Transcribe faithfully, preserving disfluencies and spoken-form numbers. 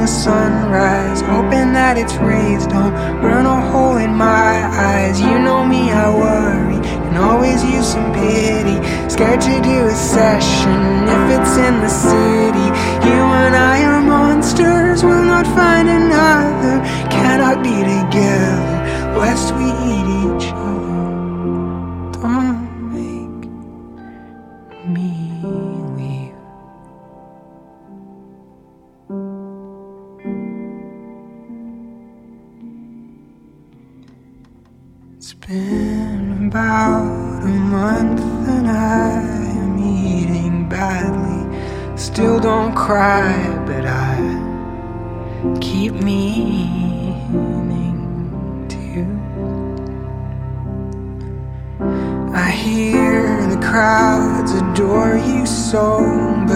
the sunrise, hoping that its rays don't burn a hole in my eyes. You know me, I worry and always use some pity, scared to do a session if it's in the city. You and I are monsters, we'll not find another, cannot be together lest we eat each other. Don't make me leave. It's been about a month and I am eating badly. Still don't cry, but I keep meaning to. I hear the crowds adore you so, but